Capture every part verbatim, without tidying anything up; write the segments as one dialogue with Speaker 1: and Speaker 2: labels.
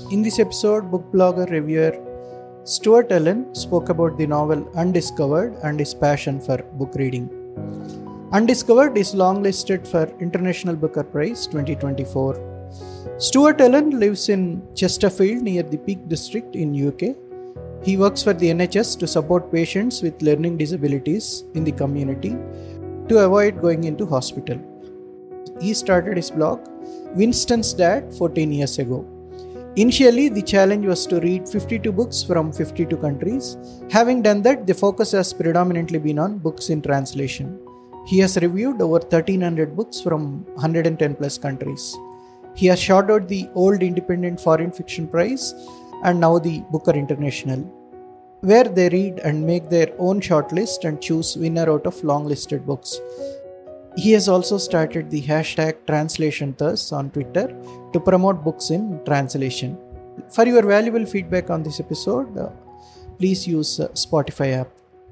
Speaker 1: In this episode, book blogger reviewer Stuart Allen spoke about the novel Undiscovered and his passion for book reading. Undiscovered is longlisted for International Booker Prize twenty twenty-four. Stuart Allen lives in Chesterfield near the Peak District in U K. He works for the N H S to support patients with learning disabilities in the community to avoid going into hospital. He started his blog, Winston's Dad, fourteen years ago. Initially, the challenge was to read fifty-two books from fifty-two countries. Having done that, the focus has predominantly been on books in translation. He has reviewed over thirteen hundred books from one hundred ten plus countries. He has shadowed the Old Independent Foreign Fiction Prize and now the Booker International, where they read and make their own shortlist and choose winner out of long-listed books. He has also started the hashtag TranslationThus on Twitter to promote books in translation. For your valuable feedback on this episode, uh, please use uh, Spotify app.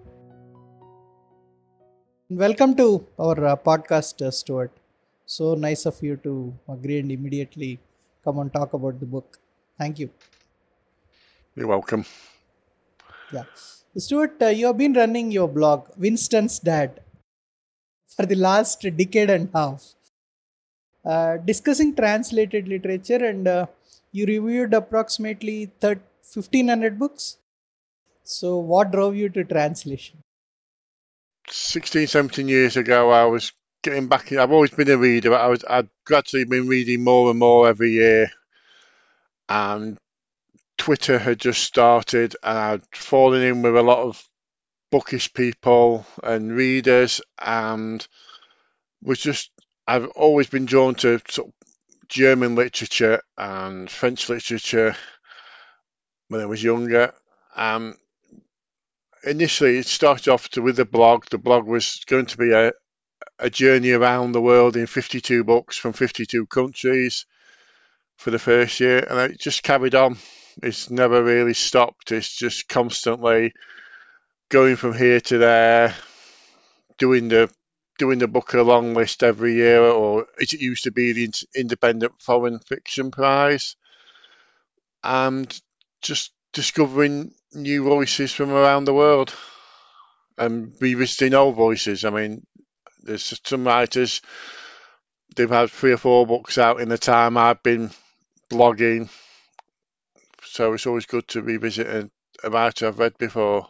Speaker 1: Welcome to our uh, podcast, uh, Stuart. So nice of you to agree and immediately come and talk about the book. Thank you.
Speaker 2: You're welcome.
Speaker 1: Yeah. Stuart, uh, you have been running your blog, Winston's Dad, for the last decade and a half, uh, discussing translated literature, and uh, you reviewed approximately fifteen hundred books. So what drove you to translation?
Speaker 2: sixteen, seventeen years ago, I was getting back in. I've always been a reader, but I was, I'd gradually been reading more and more every year. And Twitter had just started, and I'd fallen in with a lot of bookish people and readers, and was just, I've always been drawn to sort of German literature and French literature when I was younger. Um, initially, it started off to, with the blog. The blog was going to be a, a journey around the world in fifty-two books from fifty-two countries for the first year, and it just carried on. It's never really stopped. It's just constantly going from here to there, doing the doing the Booker long list every year, or as it used to be, the Independent Foreign Fiction Prize, and just discovering new voices from around the world and revisiting old voices. I mean, there's some writers, they've had three or four books out in the time I've been blogging, so it's always good to revisit a, a writer I've read before.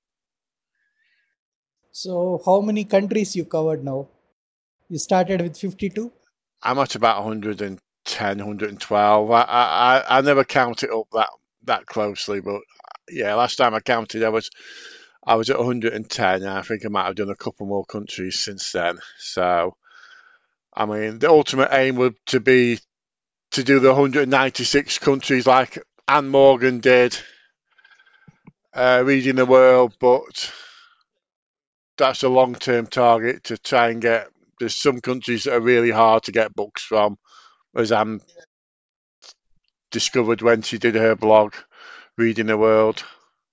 Speaker 1: So how many countries you covered now? You started with fifty-two?
Speaker 2: I'm at about one hundred ten, one hundred twelve. I, I, I never count it up that, that closely, but yeah, last time I counted, I was I was at one hundred ten. And I think I might have done a couple more countries since then. So, I mean, the ultimate aim would to be to do the one hundred ninety-six countries like Anne Morgan did, uh, reading the world, but that's a long-term target to try and get. There's some countries that are really hard to get books from, as Anne discovered when she did her blog, Reading the World.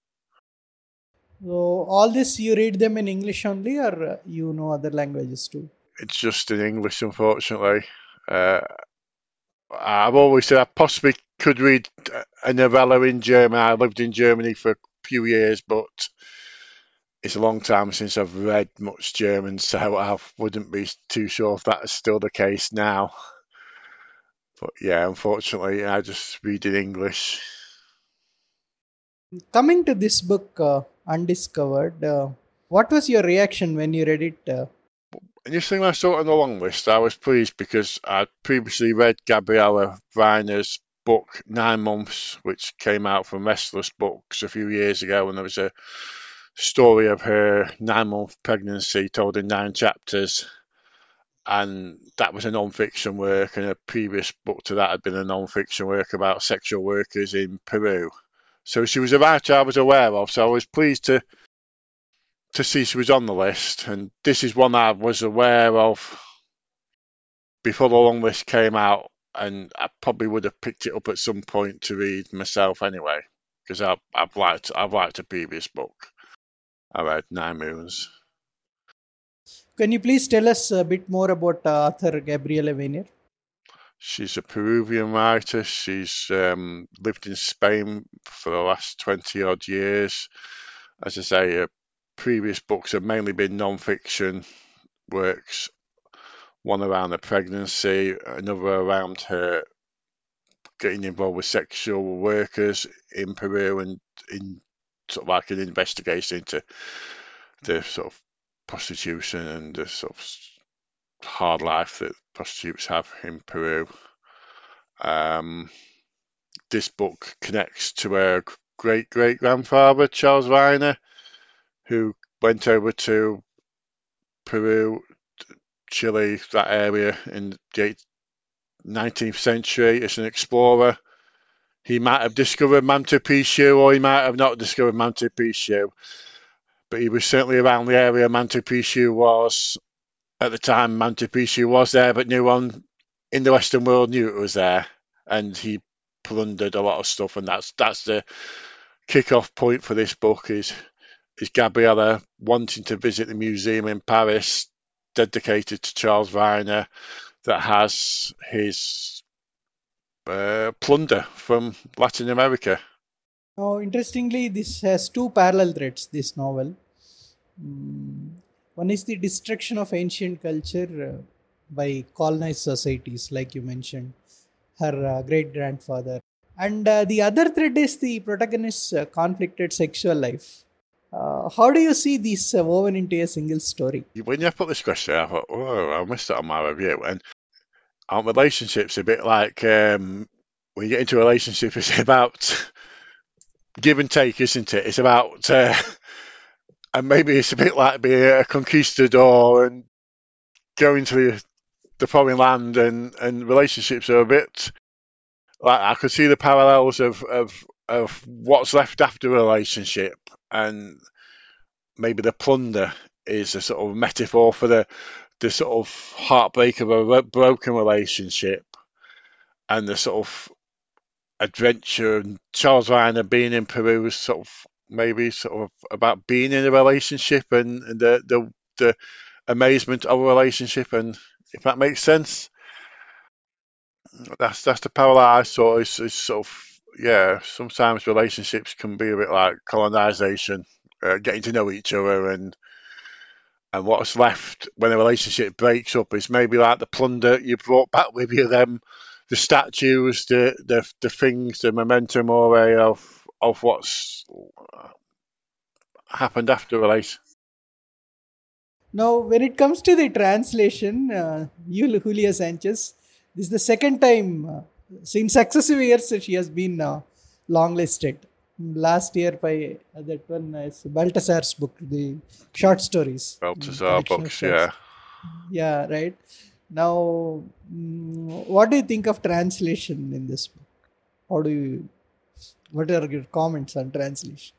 Speaker 1: So all this, you read them in English only, or uh, you know other languages too?
Speaker 2: It's just in English, unfortunately. Uh, I've always said I possibly could read a novella in German. I lived in Germany for a few years, but it's a long time since I've read much German, so I wouldn't be too sure if that's still the case now. But yeah, unfortunately, I just read in English.
Speaker 1: Coming to this book, uh, Undiscovered, uh, what was your reaction when you read it? Uh...
Speaker 2: Initially, when I saw it on the long list, I was pleased because I'd previously read Gabriella Reiner's book Nine Months, which came out from Restless Books a few years ago, and there was a story of her nine-month pregnancy told in nine chapters, and that was a non-fiction work, and a previous book to that had been a non-fiction work about sexual workers in Peru. So she was a writer I was aware of, so I was pleased to to see she was on the list, and this is one I was aware of before the long list came out, and I probably would have picked it up at some point to read myself anyway, because I've, I've liked I've liked a previous book. I read Nine Moons.
Speaker 1: Can you please tell us a bit more about uh, author Gabriella Weiner?
Speaker 2: She's a Peruvian writer. She's um, lived in Spain for the last twenty odd years. As I say, her previous books have mainly been non-fiction works, one around her pregnancy, another around her getting involved with sexual workers in Peru and in sort of like an investigation into the sort of prostitution and the sort of hard life that prostitutes have in Peru. Um, this book connects to her great great grandfather, Charles Viner, who went over to Peru, Chile, that area in the nineteenth century as an explorer. He might have discovered Manto Picchu, or he might have not discovered Manto Picchu, but he was certainly around the area Manto Picchu was. At the time, Manto Picchu was there, but no one in the Western world knew it was there, and he plundered a lot of stuff, and that's that's the kick-off point for this book is is Gabriella wanting to visit the museum in Paris dedicated to Charles Viner that has his uh, plunder from Latin America.
Speaker 1: Now, interestingly, this has two parallel threads, this novel. Mm, one is the destruction of ancient culture uh, by colonized societies, like you mentioned, her uh, great grandfather. And uh, the other thread is the protagonist's uh, conflicted sexual life. Uh, how do you see these uh, woven into a single story?
Speaker 2: When you put this question, I thought, oh, I missed it on my review. And our relationship's a bit like um, when you get into a relationship, it's about give and take, isn't it? It's about, uh, and maybe it's a bit like being a conquistador and going to the, the foreign land, and, and relationships are a bit like, I could see the parallels of, of, of what's left after a relationship, and maybe the plunder is a sort of metaphor for the, the sort of heartbreak of a broken relationship and the sort of adventure. And Charles Viner being in Peru is sort of maybe sort of about being in a relationship and, and the, the the amazement of a relationship, and if that makes sense, that's that's the parallel I saw. Is, is sort of, yeah, sometimes relationships can be a bit like colonization, uh, getting to know each other, and and what's left when a relationship breaks up is maybe like the plunder you brought back with you, them the statues, the the, the things, the memento mori of of what's happened after a relation.
Speaker 1: Now, when it comes to the translation, uh, you, Julia Sanchez, this is the second time uh, so in successive years that she has been uh, longlisted. Last year by uh, that one is Baltasar's book, the short stories.
Speaker 2: Baltasar books, yeah.
Speaker 1: Yeah, right. Now, mm, what do you think of translation in this book? How do you, what are your comments on translation?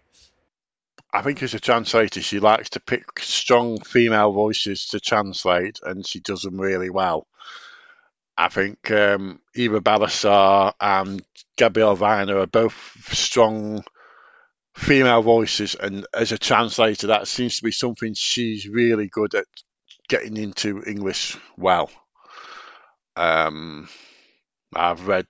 Speaker 2: I think as a translator, she likes to pick strong female voices to translate, and she does them really well. I think um, Eva Baltasar and Gabrielle Viner are both strong female voices, and as a translator, that seems to be something she's really good at, getting into English well. Um, I've read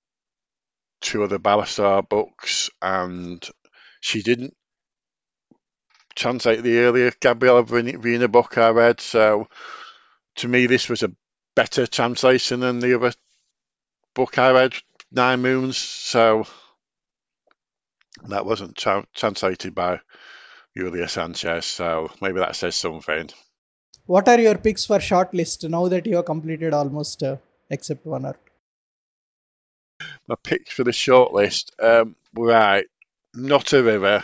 Speaker 2: two other Baltasar books, and she didn't translate the earlier Gabriella Viner book I read, so to me this was a better translation than the other book I read, Nine Moons, so that wasn't tra- translated by Julia Sanchez, so maybe that says something.
Speaker 1: What are your picks for shortlist now that you have completed almost uh, except one or two?
Speaker 2: My picks for the shortlist, um, right, Not a River,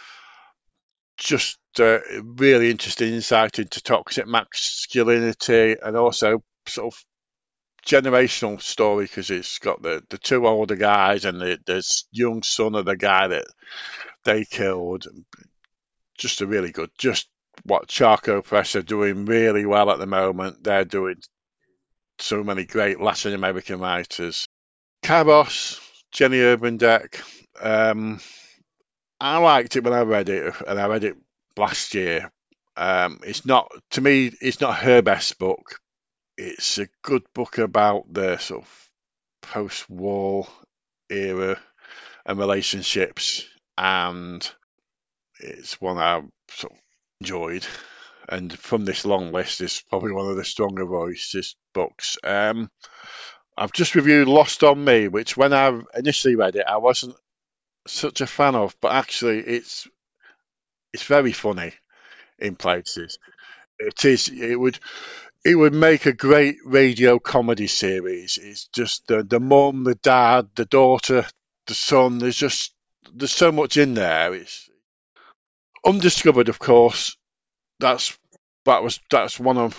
Speaker 2: just uh, really interesting insight into toxic masculinity, and also sort of generational story, because it's got the, the two older guys and the, the young son of the guy that they killed. Just a really good, just what Charco Press are doing really well at the moment. They're doing so many great Latin American writers. Cabos, Jenny Urbandeck. Um, I liked it when I read it, and I read it last year. Um, it's not, to me, it's not her best book. it's a good book about the sort of post-war era and relationships, and it's one I sort of enjoyed. And from this long list, it's probably one of the stronger voices books. Um, I've just reviewed Lost on Me, which when I initially read it, I wasn't such a fan of, but actually, it's it's very funny in places. It is. It would. It would make a great radio comedy series. It's just the the mum, the dad, the daughter, the son. There's just there's so much in there. It's Undiscovered, of course. That's that was that's one of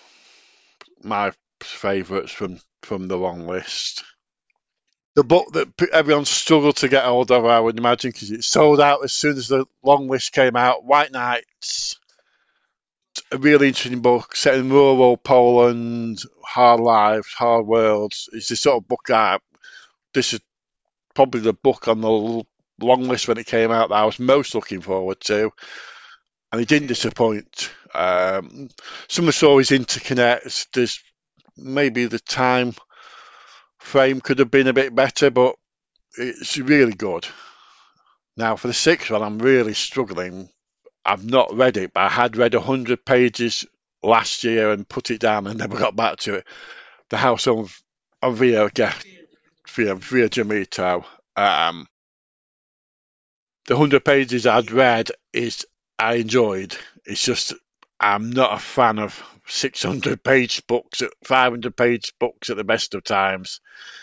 Speaker 2: my favourites from from the long list. The book that everyone struggled to get hold of, I would imagine, because it sold out as soon as the long list came out. White Nights, a really interesting book set in rural Poland, hard lives, hard worlds. It's the sort of book I, this is probably the book on the long list when it came out that I was most looking forward to, and it didn't disappoint. Um, some of the stories interconnect. There's maybe the time frame could have been a bit better, but it's really good. Now, for the sixth one, I'm really struggling. I've not read it, but I had read one hundred pages last year and put it down and never got back to it. The House of, of Via, Via, Via Jamito. Um, the one hundred pages I'd read is I enjoyed. It's just I'm not a fan of six hundred page books, five hundred page books at the best of times.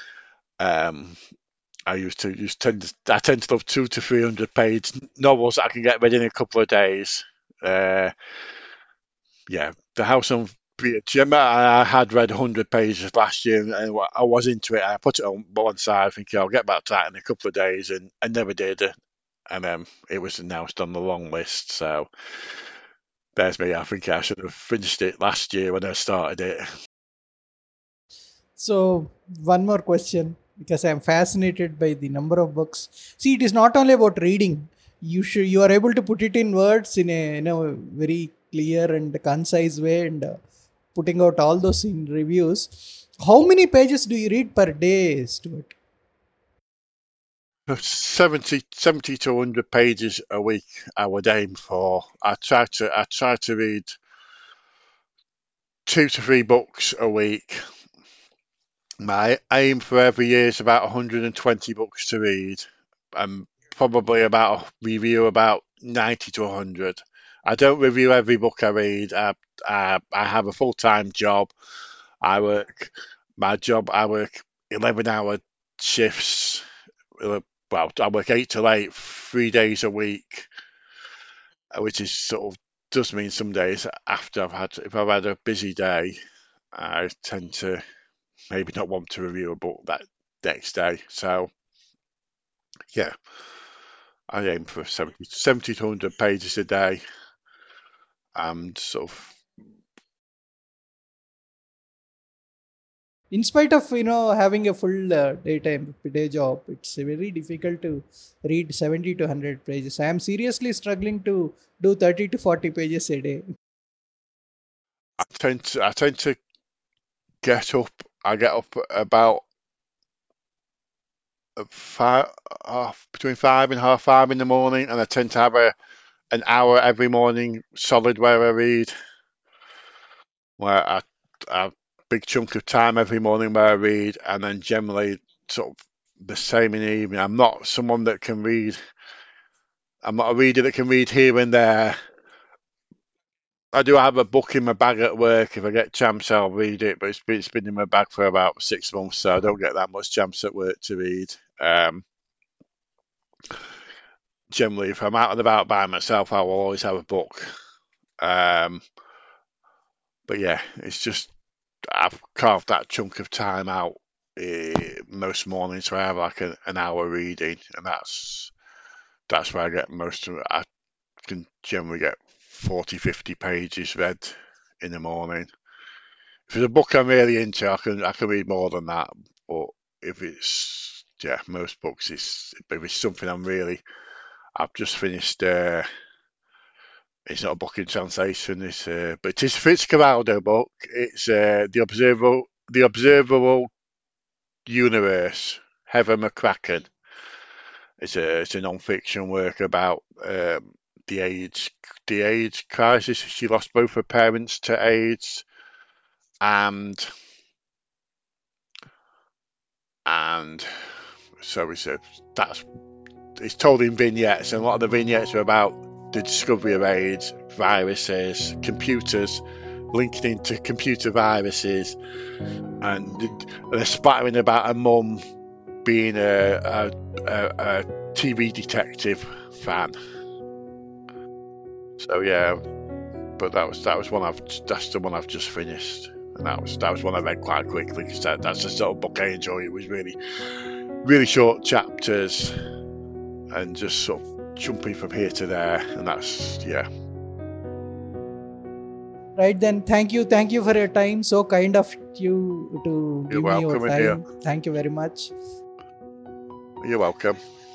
Speaker 2: Um, I used to used tend to, I tend to love two to three hundred page novels that I can get read in a couple of days. Uh, yeah, The House on Jim, I had read one hundred pages last year, and I was into it. I put it on one side, thinking I'll get back to that in a couple of days, and I never did. And um, it was announced on the long list, so there's me. I think I should have finished it last year when I started it.
Speaker 1: So, one more question, because I'm fascinated by the number of books. See, it is not only about reading. You should you are able to put it in words in a, in a very clear and concise way, and uh, putting out all those in reviews. How many pages do you read per day, Stuart?
Speaker 2: seventy, seventy to one hundred pages a week I would aim for. I try to I try to read two to three books a week. My aim for every year is about one hundred twenty books to read, and probably about a review about ninety to one hundred. I don't review every book I read. I, I, I have a full-time job. I work my job. I work eleven-hour shifts. Well, I work eight till eight, three days a week, which is sort of does mean some days after I've had, if I've had a busy day, I tend to maybe not want to review a book that next day. So, yeah, I aim for seventy, seventy to one hundred pages a day, and sort of.
Speaker 1: In spite of you know having a full uh, daytime day job, it's very difficult to read seventy to one hundred pages. I am seriously struggling to do thirty to forty pages a day.
Speaker 2: I tend to I tend to get up. I get up about five, half, between five and half five in the morning, and I tend to have a an hour every morning solid where I read, where I, I big chunk of time every morning where I read, and then generally sort of the same in the evening. I'm not someone that can read. I'm not a reader that can read here and there. I do have a book in my bag at work. If I get a chance, I'll read it, but it's been, it's been in my bag for about six months, so I don't get that much chance at work to read. Um, generally, if I'm out and about by myself, I will always have a book. Um, but yeah, it's just I've carved that chunk of time out uh, most mornings, so I have like a, an hour reading, and that's that's where I get most of it. I can generally get forty, fifty pages read in the morning. If it's a book I'm really into, I can I can read more than that. But if it's yeah, most books is if it's something I'm really I've just finished uh, it's not a book in translation. It's uh, but it's a Fitzcarraldo book. It's uh, the observable the observable universe. Heather McCracken. It's a it's a non-fiction work about um, the AIDS the AIDS crisis. She lost both her parents to AIDS, and and so it's a, that's it's told in vignettes, and a lot of the vignettes are about the discovery of AIDS, viruses, computers linking into computer viruses, and they're spattering about a mum being a, a, a, a T V detective fan. So yeah, but that was that was one I've that's the one I've just finished, and that was that was one I read quite quickly because that, that's the sort of book I enjoy. It was really really short chapters and just sort of jumping from here to there, and that's yeah.
Speaker 1: Right then, thank you, thank you for your time. So kind of you to give
Speaker 2: You're
Speaker 1: me your
Speaker 2: welcome,
Speaker 1: time.
Speaker 2: India.
Speaker 1: Thank you very much.
Speaker 2: You're welcome.